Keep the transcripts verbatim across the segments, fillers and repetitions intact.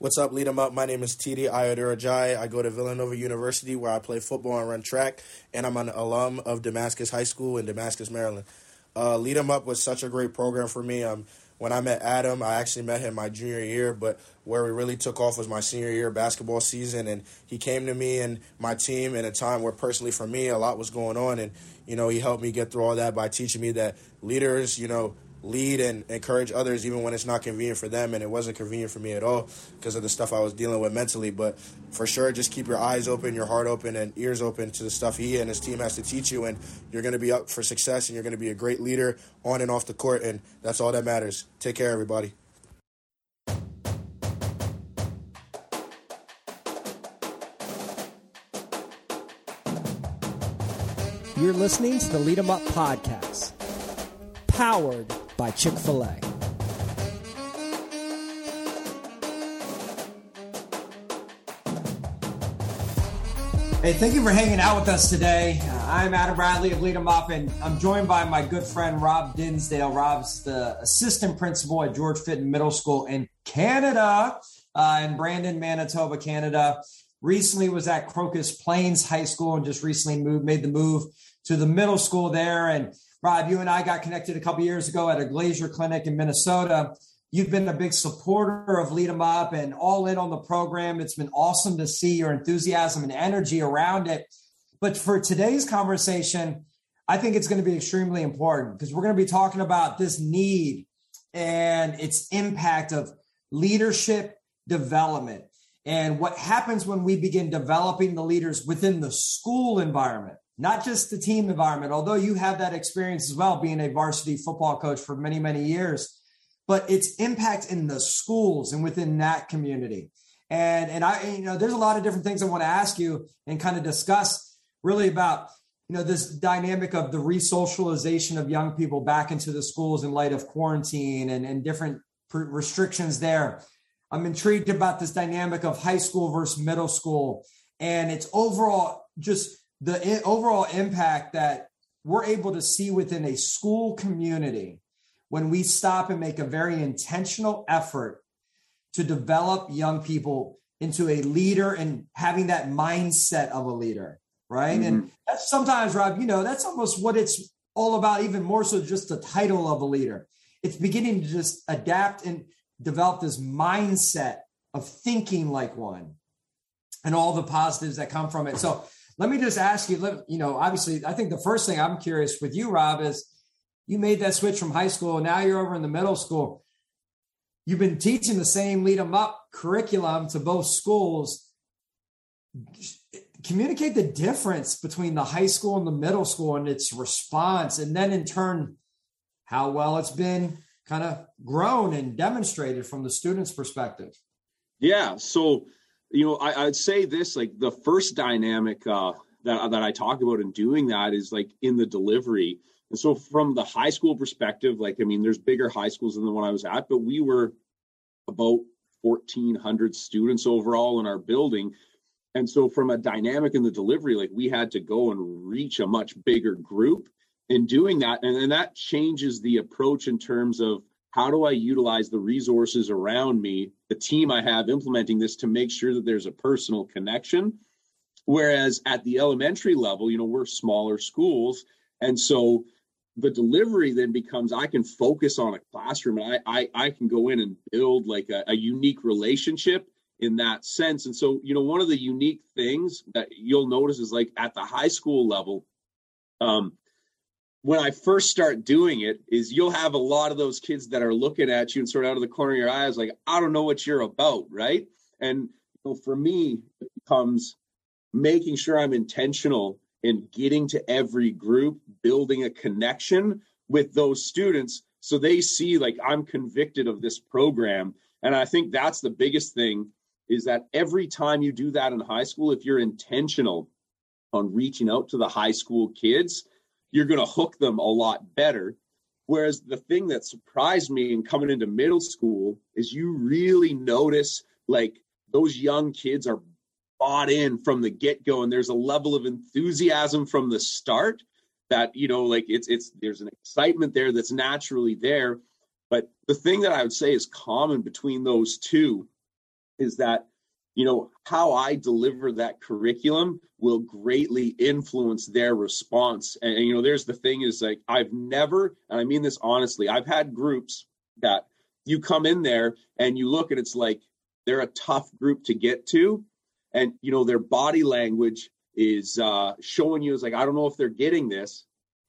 What's up, Lead 'em Up? My name is Tidi Ayodurajai. I go to Villanova University where I play football and run track, and I'm an alum of Damascus High School in Damascus, Maryland. Uh, Lead 'em Up was such a great program for me. Um, when I met Adam, I actually met him my junior year, but where we really took off was my senior year basketball season, and he came to me and my team in a time where personally for me a lot was going on, and you know he helped me get through all that by teaching me that leaders, you know, lead and encourage others even when it's not convenient for them, and it wasn't convenient for me at all because of the stuff I was dealing with mentally. But for sure, just keep your eyes open, your heart open, and ears open to the stuff he and his team has to teach you, and you're going to be up for success, and you're going to be a great leader on and off the court, and that's all that matters. Take care, everybody. You're listening to the Lead 'em Up podcast, powered by Chick-fil-A. Hey, thank you for hanging out with us today. Uh, I'm Adam Bradley of Lead 'em Up, and I'm joined by my good friend Rob Dinsdale. Rob's the assistant principal at George Fitton Middle School in Canada, uh, in Brandon, Manitoba, Canada. Recently was at Crocus Plains High School and just recently moved, made the move to the middle school there. And Rob, you and I got connected a couple years ago at a Glacier Clinic in Minnesota. You've been a big supporter of Lead 'em Up and all in on the program. It's been awesome to see your enthusiasm and energy around it. But for today's conversation, I think it's going to be extremely important because we're going to be talking about this need and its impact of leadership development and what happens when we begin developing the leaders within the school environment. Not just the team environment, although you have that experience as well, being a varsity football coach for many, many years, but its impact in the schools and within that community. And, and I, you know, there's a lot of different things I want to ask you and kind of discuss really about, you know, this dynamic of the re-socialization of young people back into the schools in light of quarantine and, and different restrictions there. I'm intrigued about this dynamic of high school versus middle school and its overall just the overall impact that we're able to see within a school community when we stop and make a very intentional effort to develop young people into a leader and having that mindset of a leader, right? Mm-hmm. And that's sometimes, Rob, you know, that's almost what it's all about, even more so just the title of a leader. It's beginning to just adapt and develop this mindset of thinking like one and all the positives that come from it. So let me just ask you, you know, obviously, I think the first thing I'm curious with you, Rob, is you made that switch from high school. Now you're over in the middle school. You've been teaching the same Lead 'em Up curriculum to both schools. Communicate the difference between the high school and the middle school and its response. And then in turn, how well it's been kind of grown and demonstrated from the student's perspective. Yeah. So, you know, I, I'd say this, like the first dynamic uh, that, that I talk about in doing that is like in the delivery. And so from the high school perspective, like, I mean, there's bigger high schools than the one I was at, but we were about fourteen hundred students overall in our building. And so from a dynamic in the delivery, like we had to go and reach a much bigger group in doing that. And then that changes the approach in terms of how do I utilize the resources around me, the team I have implementing this to make sure that there's a personal connection. Whereas at the elementary level, you know, we're smaller schools. And so the delivery then becomes, I can focus on a classroom and I I, I can go in and build like a, a unique relationship in that sense. And so, you know, one of the unique things that you'll notice is like at the high school level, um, when I first start doing it is you'll have a lot of those kids that are looking at you and sort of out of the corner of your eyes, like, I don't know what you're about, right? And you know, for me, it becomes making sure I'm intentional in getting to every group, building a connection with those students so they see like I'm convicted of this program. And I think that's the biggest thing is that every time you do that in high school, if you're intentional on reaching out to the high school kids, you're going to hook them a lot better. Whereas the thing that surprised me in coming into middle school is you really notice like those young kids are bought in from the get-go, and there's a level of enthusiasm from the start that, you know, like it's, it's, there's an excitement there that's naturally there. But the thing that I would say is common between those two is that, you know, how I deliver that curriculum will greatly influence their response. And, and, you know, there's the thing is like, I've never, and I mean this honestly, I've had groups that you come in there and you look and it's like, they're a tough group to get to. And, you know, their body language is uh, showing you is like, I don't know if they're getting this,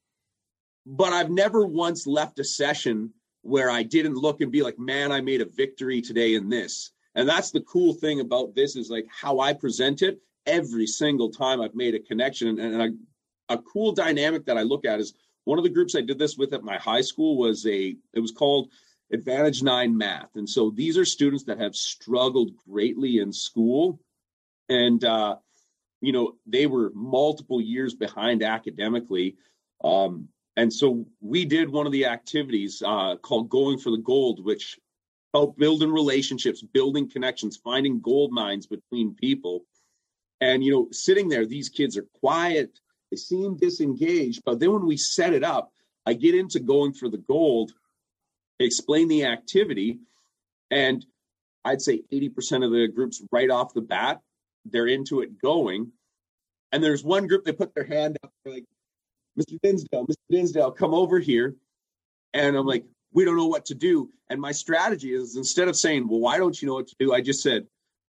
but I've never once left a session where I didn't look and be like, man, I made a victory today in this. And that's the cool thing about this is like how I present it every single time I've made a connection. And, and I, a cool dynamic that I look at is one of the groups I did this with at my high school was a, it was called Advantage Nine Math. And so these are students that have struggled greatly in school. And, uh, you know, they were multiple years behind academically. Um, and so we did one of the activities uh, called Going for the Gold, which helped building relationships, building connections, finding gold mines between people. And, you know, sitting there, these kids are quiet. They seem disengaged. But then when we set it up, I get into Going for the Gold, explain the activity, and I'd say eighty percent of the groups right off the bat, they're into it going. And there's one group, they put their hand up, they're like, Mister Dinsdale, Mister Dinsdale, come over here. And I'm like, we don't know what to do. And my strategy is instead of saying, well, why don't you know what to do? I just said,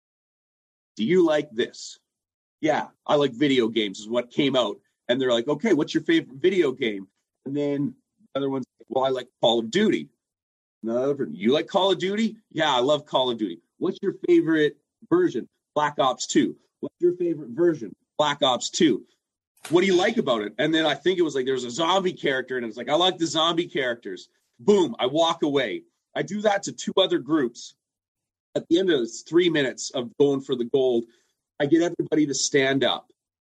do you like this? Yeah, I like video games is what came out. And they're like, okay, what's your favorite video game? And then the other one's like, well, I like Call of Duty. Another, you like Call of Duty? Yeah, I love Call of Duty. What's your favorite version? Black Ops two. What's your favorite version? Black Ops two. What do you like about it? And then I think it was like there was a zombie character, and it was like, I like the zombie characters. Boom, I walk away. I do that to two other groups. At the end of this three minutes of Going for the Gold, I get everybody to stand up.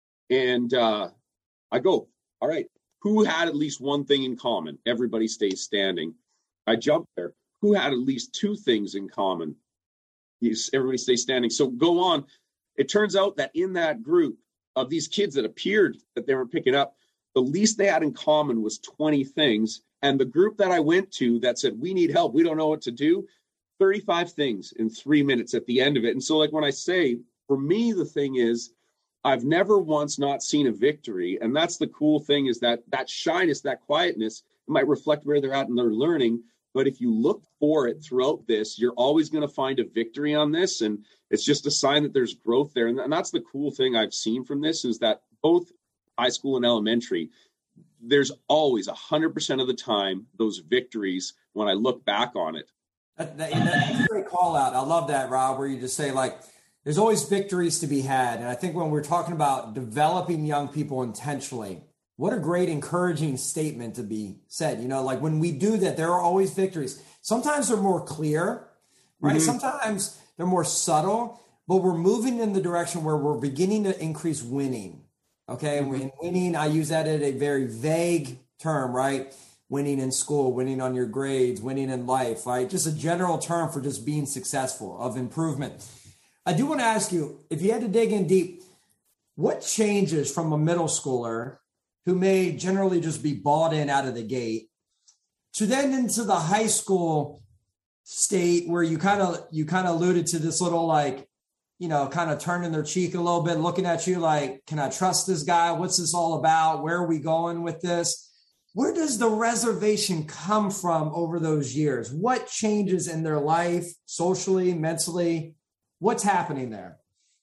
And uh, I go, all right, who had at least one thing in common? Everybody stays standing. I jump there. Who had at least two things in common? Everybody stays standing. So go on. It turns out that in that group of these kids that appeared that they were picking up, the least they had in common was twenty things. And the group that I went to that said, we need help, we don't know what to do, thirty-five things in three minutes at the end of it. And so like when I say, for me, the thing is, I've never once not seen a victory. And that's the cool thing is that that shyness, that quietness, it might reflect where they're at in their learning. But if you look for it throughout this, you're always going to find a victory on this. And it's just a sign that there's growth there. And that's the cool thing I've seen from this is that both high school and elementary, there's always one hundred percent of the time those victories when I look back on it. That, that, that's a great call out. I love that, Rob, where you just say, like, there's always victories to be had. And I think when we're talking about developing young people intentionally, what a great encouraging statement to be said. You know, like when we do that, there are always victories. Sometimes they're more clear, right? Mm-hmm. Sometimes they're more subtle, but we're moving in the direction where we're beginning to increase winning. Okay. Mm-hmm. And winning, I use that at a very vague term, right? Winning in school, winning on your grades, winning in life, right? Just a general term for just being successful, of improvement. I do want to ask you, if you had to dig in deep, what changes from a middle schooler who may generally just be bought in out of the gate to then into the high school state where you kind of, you kind of alluded to this little, like, you know, kind of turning their cheek a little bit, looking at you like, can I trust this guy? What's this all about? Where are we going with this? Where does the reservation come from over those years? What changes in their life, socially, mentally? What's happening there?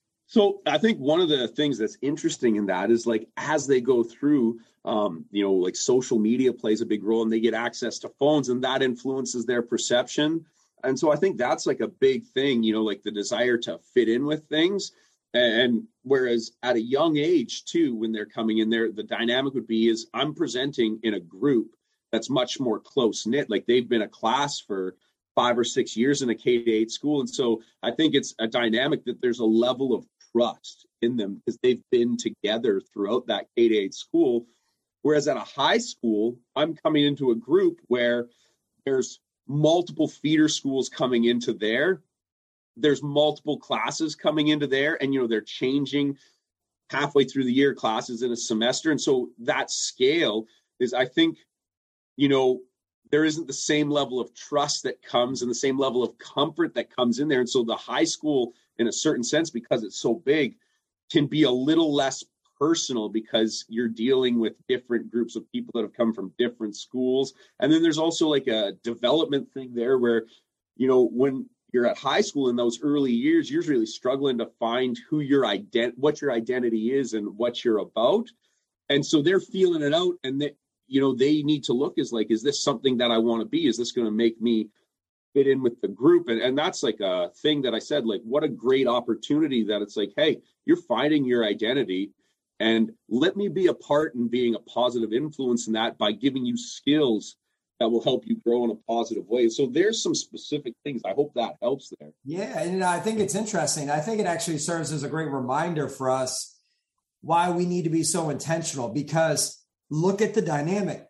So I think one of the things that's interesting in that is like, as they go through, um, you know, like social media plays a big role and they get access to phones and that influences their perception. And so I think that's like a big thing, you know, like the desire to fit in with things. And whereas at a young age too, when they're coming in there, the dynamic would be is I'm presenting in a group that's much more close knit. Like they've been a class for five or six years in a K to eight school. And so I think it's a dynamic that there's a level of trust in them because they've been together throughout that K to eight school. Whereas at a high school, I'm coming into a group where there's multiple feeder schools coming into there. There's multiple classes coming into there, and, you know, they're changing halfway through the year classes in a semester. And so that scale is, I think, you know, there isn't the same level of trust that comes and the same level of comfort that comes in there. And so the high school, in a certain sense, because it's so big, can be a little less personal because you're dealing with different groups of people that have come from different schools. And then there's also like a development thing there where, you know, when you're at high school in those early years, you're really struggling to find who your ident- what your identity is and what you're about. And so they're feeling it out, and they, you know, they need to look as like, is this something that I want to be? Is this going to make me fit in with the group? And, and that's like a thing that I said, like, what a great opportunity that it's like, hey, you're finding your identity, and let me be a part in being a positive influence in that by giving you skills that will help you grow in a positive way. So there's some specific things. I hope that helps there. Yeah, and I think it's interesting. I think it actually serves as a great reminder for us why we need to be so intentional, because look at the dynamic.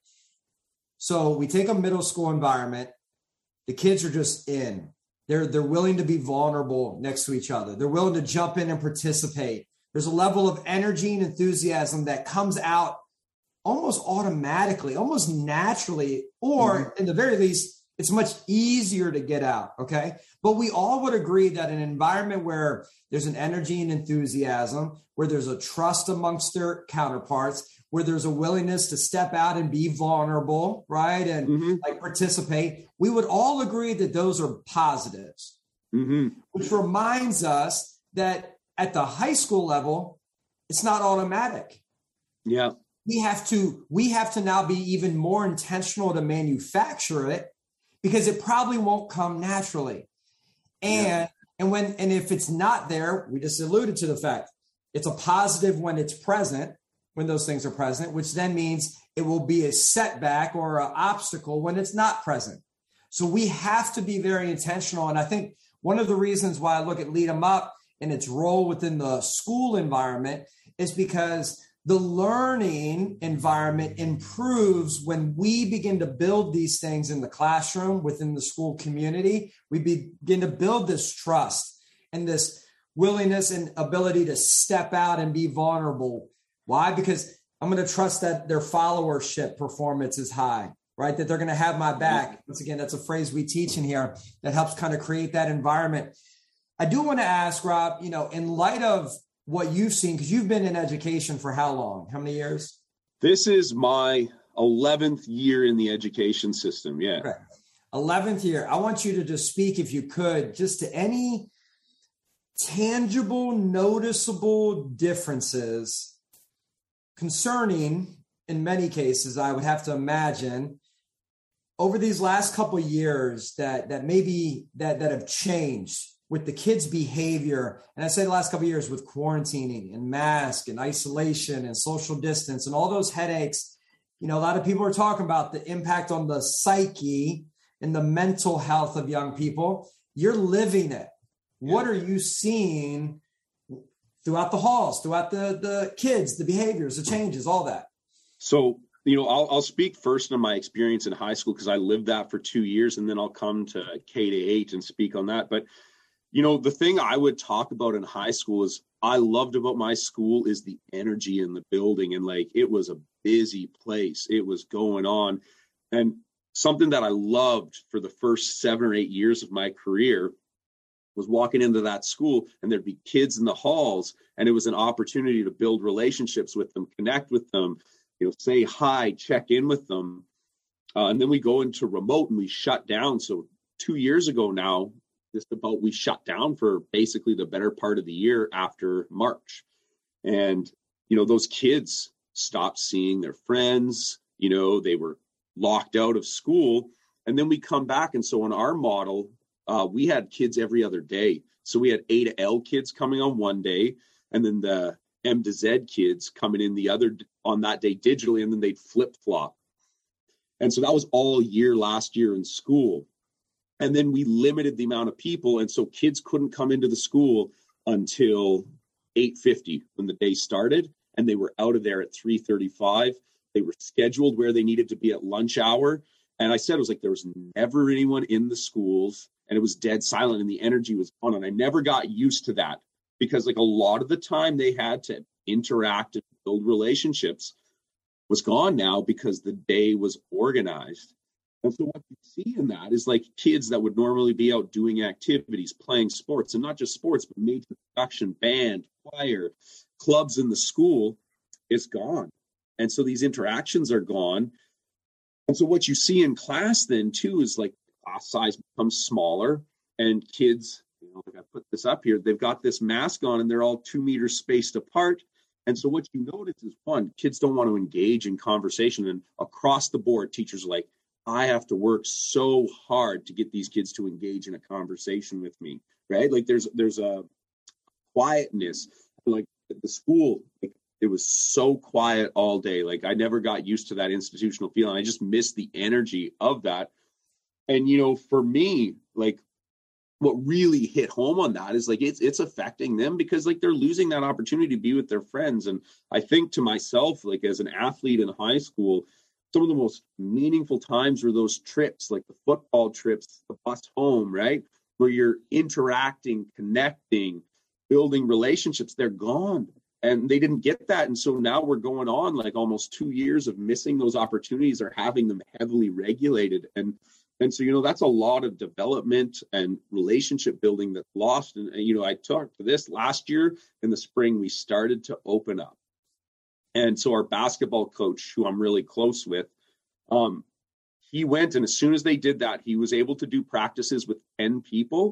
So we take a middle school environment. The kids are just in. They're, they're willing to be vulnerable next to each other. They're willing to jump in and participate. There's a level of energy and enthusiasm that comes out almost automatically, almost naturally, or mm-hmm. in the very least, it's much easier to get out, okay? But we all would agree that an environment where there's an energy and enthusiasm, where there's a trust amongst their counterparts, where there's a willingness to step out and be vulnerable, right? And mm-hmm. like participate, we would all agree that those are positives, mm-hmm. which reminds us that at the high school level, it's not automatic. Yeah. We have to, we have to now be even more intentional to manufacture it, because it probably won't come naturally. And, yeah. and when, and if it's not there, we just alluded to the fact it's a positive when it's present, when those things are present, which then means it will be a setback or an obstacle when it's not present. So we have to be very intentional. And I think one of the reasons why I look at Lead 'em Up and its role within the school environment is because the learning environment improves when we begin to build these things in the classroom, within the school community. We begin to build this trust and this willingness and ability to step out and be vulnerable. Why? Because I'm going to trust that their followership performance is high, right? That they're going to have my back. Once again, that's a phrase we teach in here that helps kind of create that environment. I do want to ask, Rob, you know, in light of what you've seen, because you've been in education for how long? How many years? This is my eleventh year in the education system. Yeah. Okay. eleventh year. I want you to just speak, if you could, just to any tangible, noticeable differences concerning, in many cases, I would have to imagine, over these last couple of years that that maybe that that have changed with the kids' behavior. And I say the last couple of years with quarantining and mask and isolation and social distance and all those headaches. You know, a lot of people are talking about the impact on the psyche and the mental health of young people. You're living it. Yeah. What are you seeing throughout the halls, throughout the, the kids, the behaviors, the changes, all that? So, you know, I'll, I'll speak first on my experience in high school, because I lived that for two years, and then I'll come to K to eight and speak on that. But you know, the thing I would talk about in high school is I loved about my school is the energy in the building. And like, it was a busy place. It was going on. And something that I loved for the first seven or eight years of my career was walking into that school, and there'd be kids in the halls, and it was an opportunity to build relationships with them, connect with them, you know, say hi, check in with them. Uh, and then we go into remote and we shut down. So two years ago now, just about, we shut down for basically the better part of the year after March. And, you know, those kids stopped seeing their friends, you know, they were locked out of school. And then we come back. And so in our model, uh, we had kids every other day. So we had A to L kids coming on one day, and then the M to Z kids coming in the other on that day digitally, and then they'd flip flop. And so that was all year last year in school. And then we limited the amount of people. And so kids couldn't come into the school until eight fifty when the day started. And they were out of there at three thirty-five. They were scheduled where they needed to be at lunch hour. And I said, it was like, there was never anyone in the schools, and it was dead silent, and the energy was on. And I never got used to that, because like a lot of the time they had to interact and build relationships was gone now, because the day was organized. And so what you see in that is like kids that would normally be out doing activities, playing sports, and not just sports, but major production, band, choir, clubs in the school is gone. And so these interactions are gone. And so what you see in class then too is like class size becomes smaller, and kids, you know, like I put this up here, they've got this mask on and they're all two meters spaced apart. And so what you notice is, one, kids don't want to engage in conversation. And across the board, teachers are like, I have to work so hard to get these kids to engage in a conversation with me, right? Like there's there's a quietness. Like at the school, like it was so quiet all day. Like I never got used to that institutional feeling. I just missed the energy of that. And, you know, for me, like what really hit home on that is like it's it's affecting them because like they're losing that opportunity to be with their friends. And I think to myself, like as an athlete in high school, some of the most meaningful times were those trips, like the football trips, the bus home, right? Where you're interacting, connecting, building relationships. They're gone. And they didn't get that. And so now we're going on like almost two years of missing those opportunities or having them heavily regulated. And and so, you know, that's a lot of development and relationship building that's lost. And, and you know, I talked to this last year in the spring, we started to open up. And so our basketball coach, who I'm really close with, um, he went, and as soon as they did that, he was able to do practices with ten people.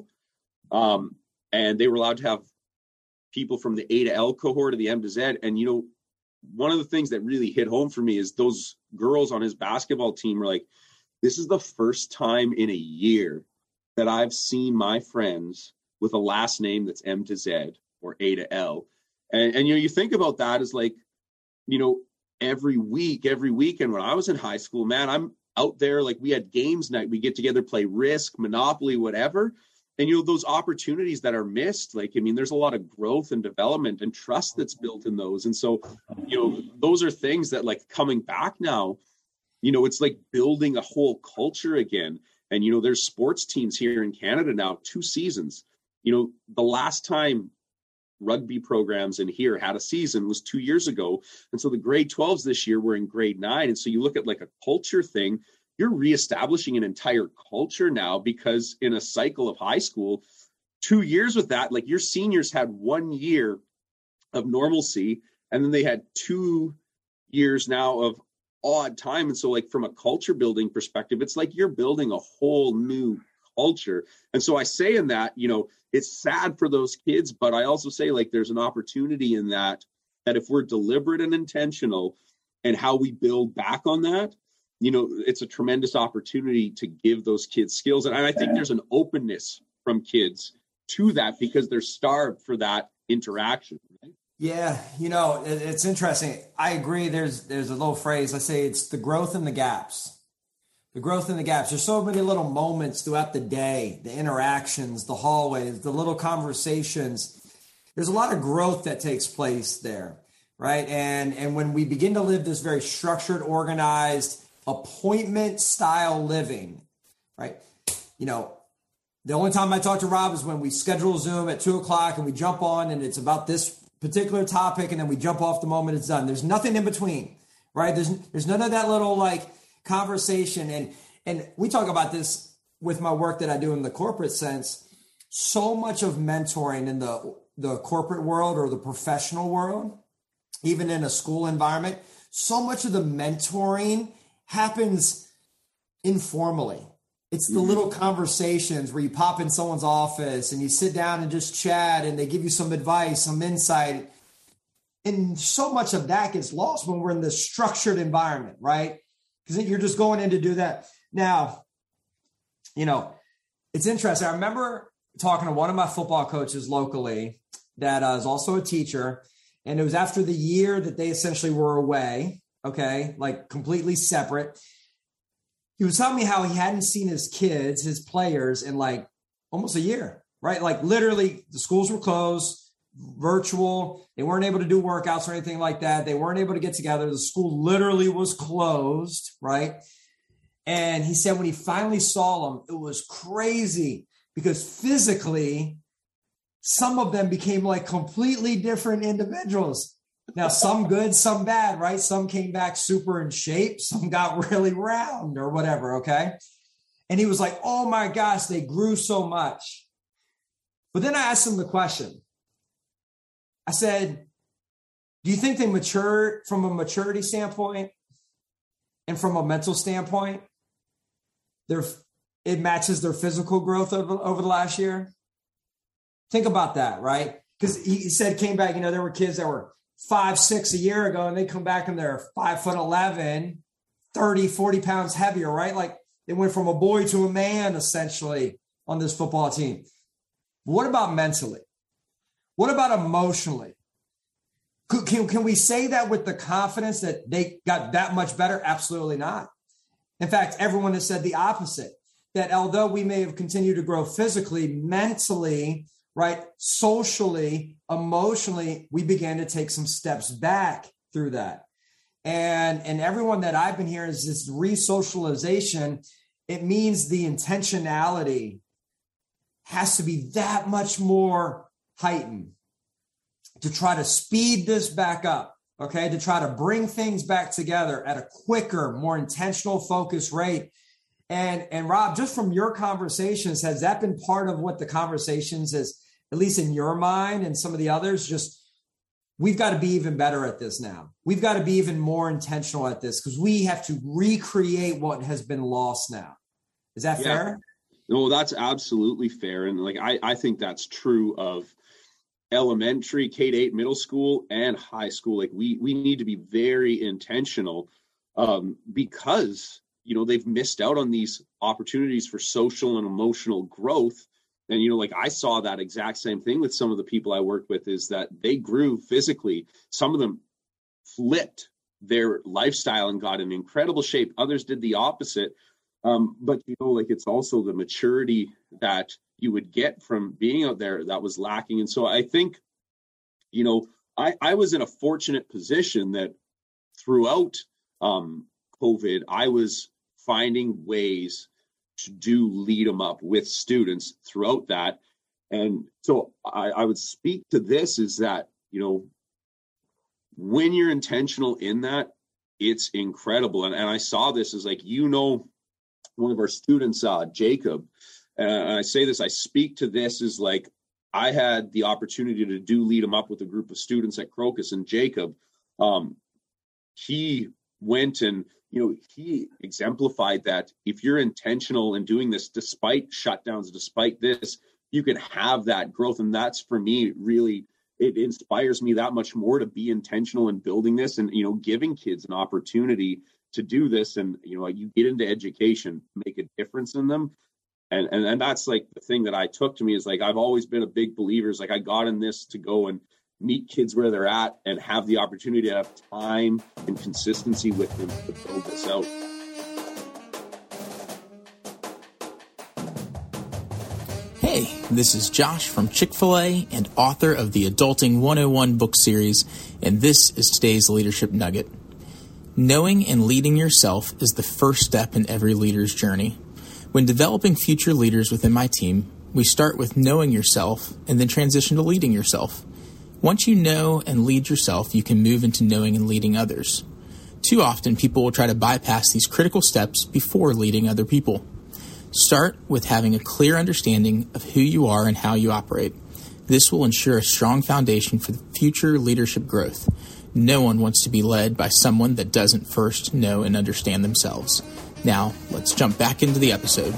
Um, and they were allowed to have people from the A to L cohort of the M to Z. And, you know, one of the things that really hit home for me is those girls on his basketball team were like, this is the first time in a year that I've seen my friends with a last name that's M to Z or A to L. And, and you know, you think about that as like, you know, every week, every weekend when I was in high school, man, I'm out there, like we had games night, we get together, play Risk, Monopoly, whatever. And, you know, those opportunities that are missed, like, I mean, there's a lot of growth and development and trust that's built in those. And so, you know, those are things that like coming back now, you know, it's like building a whole culture again. And, you know, there's sports teams here in Canada now, two seasons. You know, the last time rugby programs in here had a season was two years ago. And so the grade twelves this year were in grade nine. And so you look at like a culture thing, you're reestablishing an entire culture now, because in a cycle of high school, two years with that, like your seniors had one year of normalcy, and then they had two years now of odd time. And so like from a culture building perspective, it's like you're building a whole new culture. And so I say in that, you know, it's sad for those kids, but I also say like there's an opportunity in that, that if we're deliberate and intentional and how we build back on that, you know, it's a tremendous opportunity to give those kids skills. And I think there's an openness from kids to that because they're starved for that interaction. Right? Yeah. You know, it, it's interesting. I agree. There's, there's a little phrase. I say it's the growth in the gaps. The growth in the gaps. There's so many little moments throughout the day, the interactions, the hallways, the little conversations. There's a lot of growth that takes place there, right? And and when we begin to live this very structured, organized, appointment style living, right? You know, the only time I talk to Rob is when we schedule Zoom at two o'clock and we jump on and it's about this particular topic and then we jump off the moment it's done. There's nothing in between, right? There's there's none of that little like conversation. And and we talk about this with my work that I do in the corporate sense. So much of mentoring in the the corporate world or the professional world, even in a school environment, so much of the mentoring happens informally. It's the little conversations where you pop in someone's office and you sit down and just chat and they give you some advice, some insight. And so much of that gets lost when we're in this structured environment, right? Because you're just going in to do that. Now, you know, it's interesting. I remember talking to one of my football coaches locally that uh, is also a teacher. And it was after the year that they essentially were away. Okay. Like completely separate. He was telling me how he hadn't seen his kids, his players in like almost a year, right? Like literally the schools were closed, virtual. They weren't able to do workouts or anything like that. They weren't able to get together. The school literally was closed, right? And he said when he finally saw them, it was crazy because physically, some of them became like completely different individuals. Now, some good, some bad, right? Some came back super in shape. Some got really round or whatever, okay? And he was like, oh my gosh, they grew so much. But then I asked him the question. I said, do you think they matured from a maturity standpoint and from a mental standpoint? They're, it matches their physical growth over, over the last year? Think about that, right? Because he said, came back, you know, there were kids that were five, six a year ago, and they come back and they're five foot eleven, thirty, forty pounds heavier, right? Like they went from a boy to a man essentially on this football team. But what about mentally? What about emotionally? Can, can, can we say that with the confidence that they got that much better? Absolutely not. In fact, everyone has said the opposite, that although we may have continued to grow physically, mentally, right, socially, emotionally, we began to take some steps back through that. And, and everyone that I've been hearing is this re-socialization. It means the intentionality has to be that much more heightened to try to speed this back up, okay, to try to bring things back together at a quicker, more intentional, focused rate. And, and Rob, just from your conversations, has that been part of what the conversations is, at least in your mind and some of the others? Just, we've got to be even better at this now. We've got to be even more intentional at this because we have to recreate what has been lost now. Is that yeah. fair? No, that's absolutely fair. And like, I, I think that's true of elementary, K to eight, middle school, and high school. Like we, we need to be very intentional um, because, you know, they've missed out on these opportunities for social and emotional growth. And, you know, like I saw that exact same thing with some of the people I worked with, is that they grew physically. Some of them flipped their lifestyle and got in incredible shape. Others did the opposite. Um, but, you know, like it's also the maturity that you would get from being out there that was lacking. And so I think, you know, I, I was in a fortunate position that throughout um, COVID, I was finding ways to do lead them up with students throughout that. And so I, I would speak to this is that, you know, when you're intentional in that, it's incredible. And, and I saw this as like, you know, one of our students, uh, Jacob, uh, and I say this, I speak to this as like, I had the opportunity to do lead them up with a group of students at Crocus, and Jacob, um, he went and, you know, he exemplified that if you're intentional in doing this, despite shutdowns, despite this, you can have that growth. And that's, for me, really, it inspires me that much more to be intentional in building this and, you know, giving kids an opportunity to do this. And, you know, you get into education, make a difference in them. And, and, and that's like the thing that I took to me is like, I've always been a big believer is like, I got in this to go and meet kids where they're at and have the opportunity to have time and consistency with them to build this out. Hey, this is Josh from Chick-fil-A and author of the Adulting one oh one book series, and this is today's Leadership Nugget. Knowing and leading yourself is the first step in every leader's journey. When developing future leaders within my team, we start with knowing yourself and then transition to leading yourself. Once you know and lead yourself, you can move into knowing and leading others. Too often, people will try to bypass these critical steps before leading other people. Start with having a clear understanding of who you are and how you operate. This will ensure a strong foundation for future leadership growth. No one wants to be led by someone that doesn't first know and understand themselves. Now, let's jump back into the episode.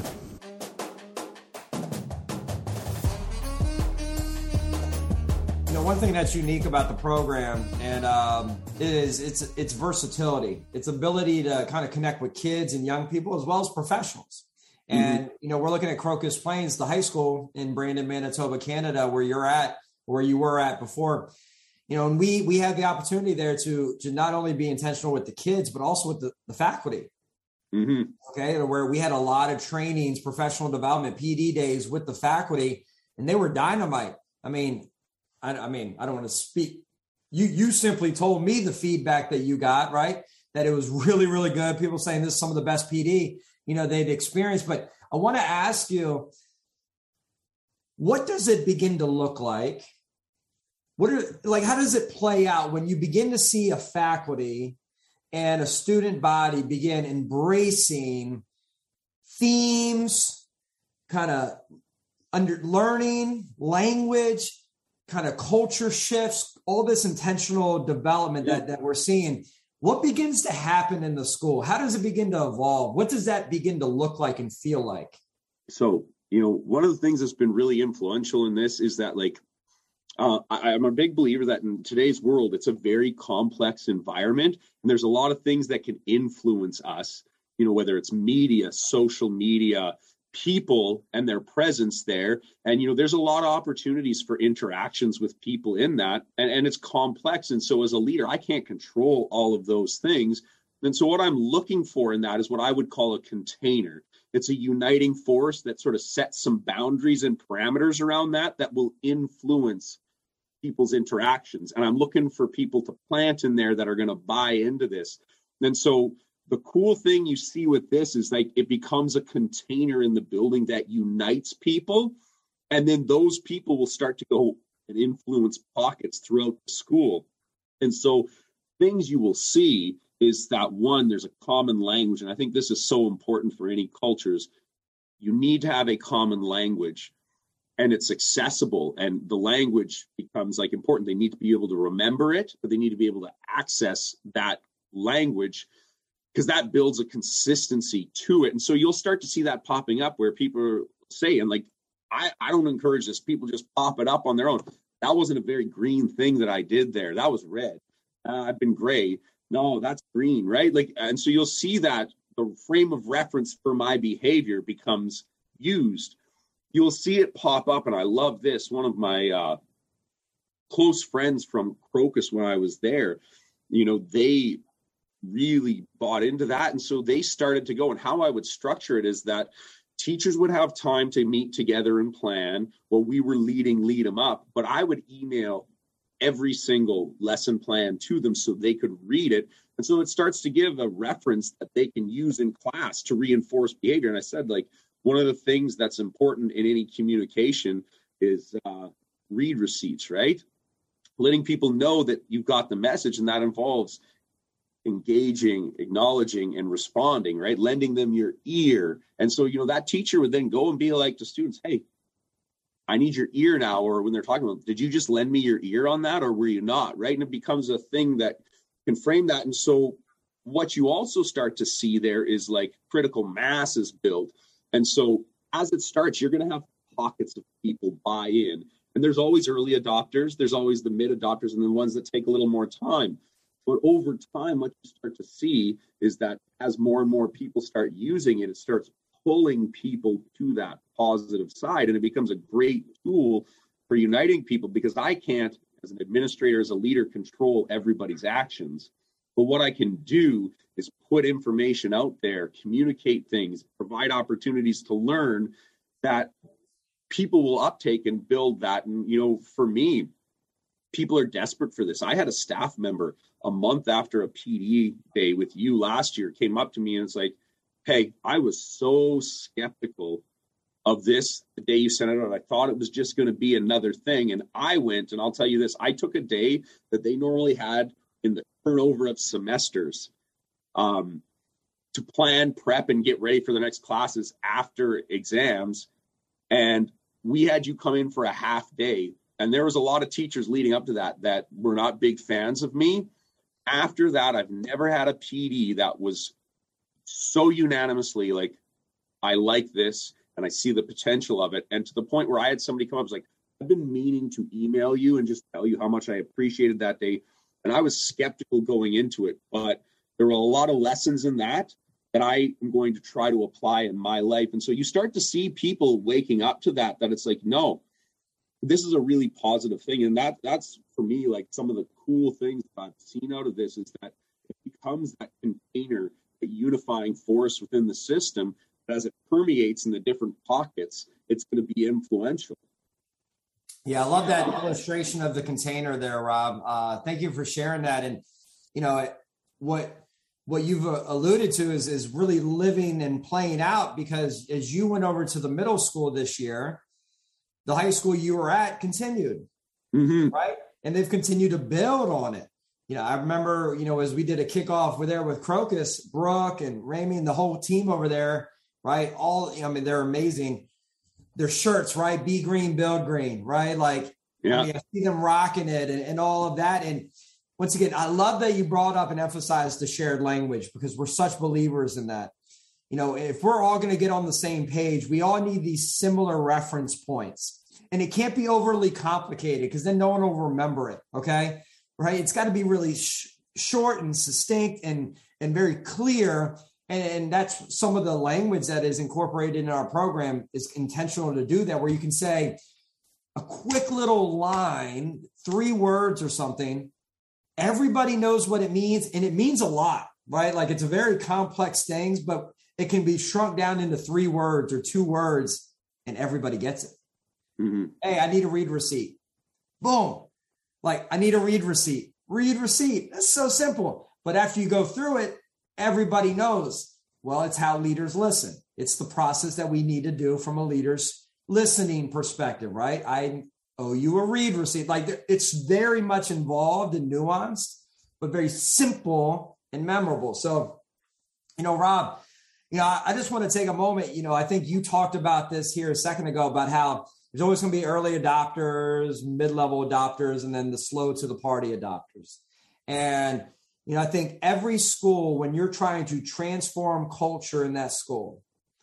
You know, one thing that's unique about the program and um, is its its versatility, its ability to kind of connect with kids and young people as well as professionals. And, mm-hmm. you know, we're looking at Crocus Plains, the high school in Brandon, Manitoba, Canada, where you're at, where you were at before. You know, and we we had the opportunity there to to not only be intentional with the kids, but also with the, the faculty. Mm-hmm. Okay, where we had a lot of trainings, professional development, P D days with the faculty, and they were dynamite. I mean, I, I mean, I don't want to speak. You you simply told me the feedback that you got, right? That it was really, really good. People saying this is some of the best P D, you know, they'd experienced. But I want to ask you, what does it begin to look like what are, like, how does it play out when you begin to see a faculty and a student body begin embracing themes, kind of under learning, language, kind of culture shifts, all this intentional development that, that we're seeing? What begins to happen in the school? How does it begin to evolve? What does that begin to look like and feel like? So, you know, one of the things that's been really influential in this is that, like, uh, I, I'm a big believer that in today's world, it's a very complex environment, and there's a lot of things that can influence us, you know, whether it's media, social media, people and their presence there. And, you know, there's a lot of opportunities for interactions with people in that, and, and it's complex. And so as a leader, I can't control all of those things. And so what I'm looking for in that is what I would call a container. It's a uniting force that sort of sets some boundaries and parameters around that that will influence people's interactions. And I'm looking for people to plant in there that are going to buy into this. And so the cool thing you see with this is, like, it becomes a container in the building that unites people. And then those people will start to go and influence pockets throughout the school. And so things you will see is that, one, there's a common language. And I think this is so important for any cultures. You need to have a common language, and it's accessible. And the language becomes, like, important. They need to be able to remember it, but they need to be able to access that language, because that builds a consistency to it. And so you'll start to see that popping up where people say, and like, I, I don't encourage this. People just pop it up on their own. That wasn't a very green thing that I did there. That was red. Uh, I've been gray. No, that's green, right? Like, and so you'll see that the frame of reference for my behavior becomes used. You'll see it pop up. And I love this. One of my uh, close friends from Crocus, when I was there, you know, they really bought into that. And so they started to go, and how I would structure it is that teachers would have time to meet together and plan while we were leading Lead 'em Up, but I would email every single lesson plan to them so they could read it. And so it starts to give a reference that they can use in class to reinforce behavior. And I said, like, one of the things that's important in any communication is uh, read receipts, right? Letting people know that you've got the message, and that involves engaging, acknowledging, and responding, right? Lending them your ear. And so, you know, that teacher would then go and be like to students, hey, I need your ear now. Or when they're talking about, did you just lend me your ear on that, or were you not, right? And it becomes a thing that can frame that. And so what you also start to see there is, like, critical mass is built. And so as it starts, you're going to have pockets of people buy in. And there's always early adopters. There's always the mid adopters, and the ones that take a little more time. But over time, what you start to see is that as more and more people start using it, it starts pulling people to that positive side. And it becomes a great tool for uniting people, because I can't, as an administrator, as a leader, control everybody's actions. But what I can do is put information out there, communicate things, provide opportunities to learn that people will uptake and build that. And, you know, for me, people are desperate for this. I had a staff member a month after a P D day with you last year came up to me and it's like, hey, I was so skeptical of this the day you sent it out. I thought it was just going to be another thing. And I went, and I'll tell you this, I took a day that they normally had in the turnover of semesters um, to plan, prep, and get ready for the next classes after exams. And we had you come in for a half day. And there was a lot of teachers leading up to that that were not big fans of me. After that, I've never had a P D that was so unanimously like, I like this and I see the potential of it. And to the point where I had somebody come up, I was like, I've been meaning to email you and just tell you how much I appreciated that day. And I was skeptical going into it, but there were a lot of lessons in that that I am going to try to apply in my life. And so you start to see people waking up to that, that it's like, no, this is a really positive thing. And that that's, for me, like some of the cool things that I've seen out of this is that it becomes that container, a unifying force within the system. As it permeates in the different pockets, it's going to be influential. Yeah, I love that illustration of the container there, Rob. Uh, thank you for sharing that. And, you know, what what you've alluded to is, is really living and playing out, because as you went over to the middle school this year, the high school you were at continued, mm-hmm. right? and they've continued to build on it. You know, I remember, you know, as we did a kickoff with there with Crocus, Brooke and Ramey and the whole team over there, right? All, I mean, they're amazing. Their shirts, right? Be green, build green, right? Like, yeah. I mean, I see them rocking it and, and all of that. And once again, I love that you brought up and emphasized the shared language, because we're such believers in that. You know, if we're all going to get on the same page, we all need these similar reference points. And it can't be overly complicated, because then no one will remember it. Okay. Right. It's got to be really sh- short and succinct and, and very clear. And, and that's some of the language that is incorporated in our program is intentional to do that, where you can say a quick little line, three words or something. Everybody knows what it means, and it means a lot, right? Like, it's a very complex things, but it can be shrunk down into three words or two words, and everybody gets it. Mm-hmm. Hey, I need a read receipt. Boom. Like, I need a read receipt. Read receipt. That's so simple. But after you go through it, everybody knows, well, it's how leaders listen. It's the process that we need to do from a leader's listening perspective, right? I owe you a read receipt. Like, it's very much involved and nuanced, but very simple and memorable. So, you know, Rob, you know, I just want to take a moment. You know, I think you talked about this here a second ago about how there's always going to be early adopters, mid-level adopters, and then the slow to the party adopters. And, you know, I think every school, when you're trying to transform culture in that school,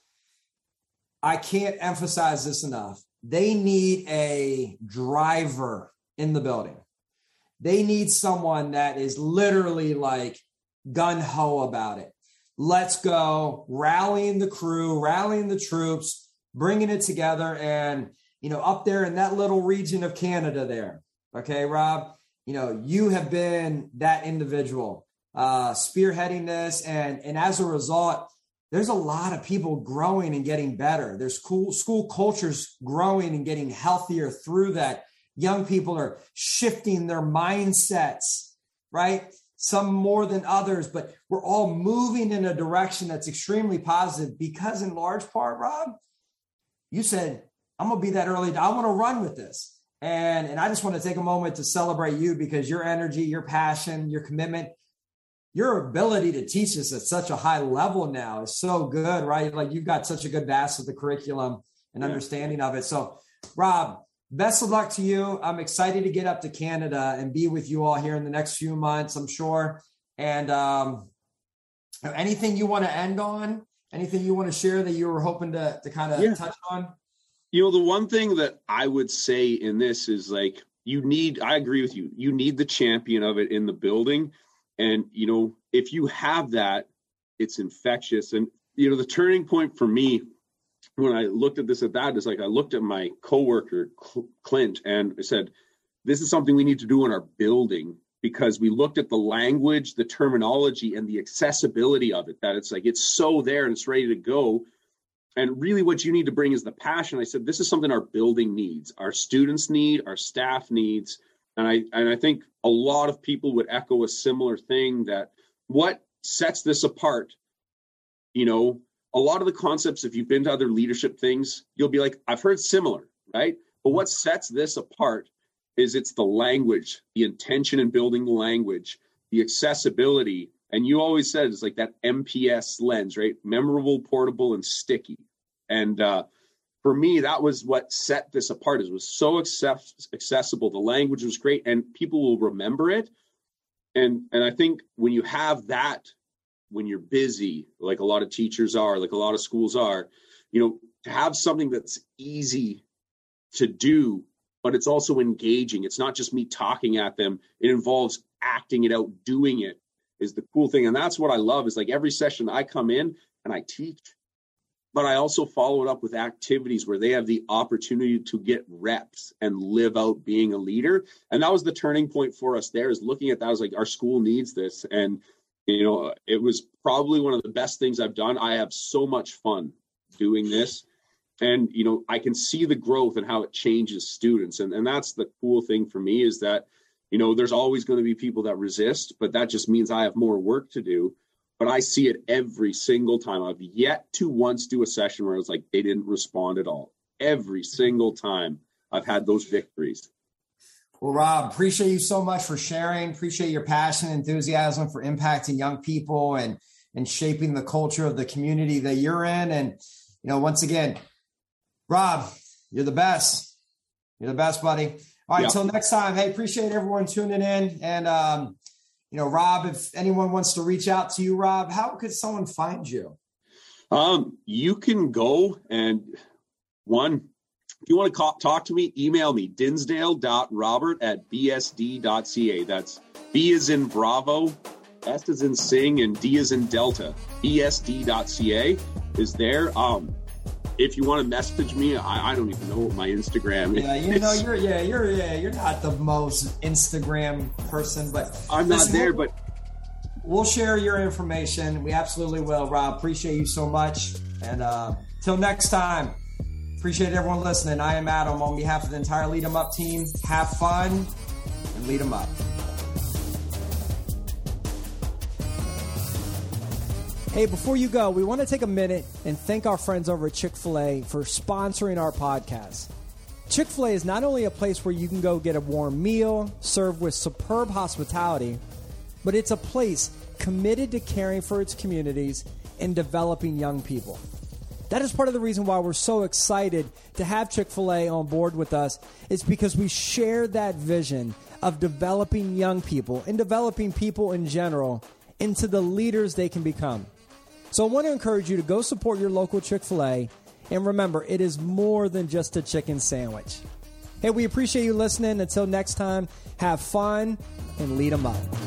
I can't emphasize this enough. They need a driver in the building. They need someone that is literally like gung-ho about it. Let's go, rallying the crew, rallying the troops, bringing it together. And, you know, up there in that little region of Canada there, okay, Rob, you know, you have been that individual uh, spearheading this. And, and as a result, there's a lot of people growing and getting better. There's cool school cultures growing and getting healthier through that. Young people are shifting their mindsets, right? Some more than others, but we're all moving in a direction that's extremely positive, because in large part, Rob, you said, I'm going to be that early. I want to run with this. And, and I just want to take a moment to celebrate you, because your energy, your passion, your commitment, your ability to teach us at such a high level now is so good, right? Like, you've got such a good grasp of the curriculum and yeah. understanding of it. So, Rob, best of luck to you. I'm excited to get up to Canada and be with you all here in the next few months, I'm sure. And um, anything you want to end on? Anything you want to share that you were hoping to, to kind of yeah. touch on? You know, the one thing that I would say in this is, like, you need, I agree with you, you need the champion of it in the building. And, you know, if you have that, it's infectious. And, you know, the turning point for me, when I looked at this at that, is like, I looked at my coworker, Clint, and I said, this is something we need to do in our building, because we looked at the language, the terminology, and the accessibility of it, that it's like, it's so there and it's ready to go. And really what you need to bring is the passion. I said, this is something our building needs, our students need, our staff needs. And I and I think a lot of people would echo a similar thing, that what sets this apart, you know, a lot of the concepts, if you've been to other leadership things, you'll be like, I've heard similar, right? But what sets this apart is it's the language, the intention in building the language, the accessibility. And you always said it's like that M P S lens, right? Memorable, portable, and sticky. And uh, for me, that was what set this apart. It was so access- accessible. The language was great, and people will remember it. And and I think when you have that, when you're busy, like a lot of teachers are, like a lot of schools are, you know, to have something that's easy to do, but it's also engaging. It's not just me talking at them. It involves acting it out, doing it is the cool thing. And that's what I love, is like every session I come in and I teach, but I also follow it up with activities where they have the opportunity to get reps and live out being a leader. And that was the turning point for us there, is looking at that. I was like, our school needs this. And, you know, it was probably one of the best things I've done. I have so much fun doing this. And, you know, I can see the growth and how it changes students. And, and that's the cool thing for me, is that, you know, there's always going to be people that resist, but that just means I have more work to do. But I see it every single time. I've yet to once do a session where it's like they didn't respond at all. Every single time I've had those victories. Well, Rob, appreciate you so much for sharing. Appreciate your passion and enthusiasm for impacting young people and, and shaping the culture of the community that you're in. And, you know, once again, Rob, you're the best. You're the best, buddy. All right, until yep. next time. Hey, appreciate everyone tuning in. And, um, you know, Rob, if anyone wants to reach out to you, Rob, how could someone find you? Um, you can go and one, if you want to call, talk to me, email me, dinsdale dot robert at b s d dot c a. That's B as in Bravo, S as in Sing, and D as in Delta. b s d dot c a is there. Um, if you want to message me, I, I don't even know what my Instagram is. Yeah, you know, you're yeah, you're yeah, you're not the most Instagram person, but I'm not there, we'll, but we'll share your information. We absolutely will, Rob. Appreciate you so much. And uh till next time. Appreciate everyone listening. I am Adam on behalf of the entire Lead 'em Up team. Have fun and lead 'em up. Hey, before you go, we want to take a minute and thank our friends over at Chick-fil-A for sponsoring our podcast. Chick-fil-A is not only a place where you can go get a warm meal served with superb hospitality, but it's a place committed to caring for its communities and developing young people. That is part of the reason why we're so excited to have Chick-fil-A on board with us. It's because we share that vision of developing young people and developing people in general into the leaders they can become. So I want to encourage you to go support your local Chick-fil-A. And remember, it is more than just a chicken sandwich. Hey, we appreciate you listening. Until next time, have fun and lead 'em up.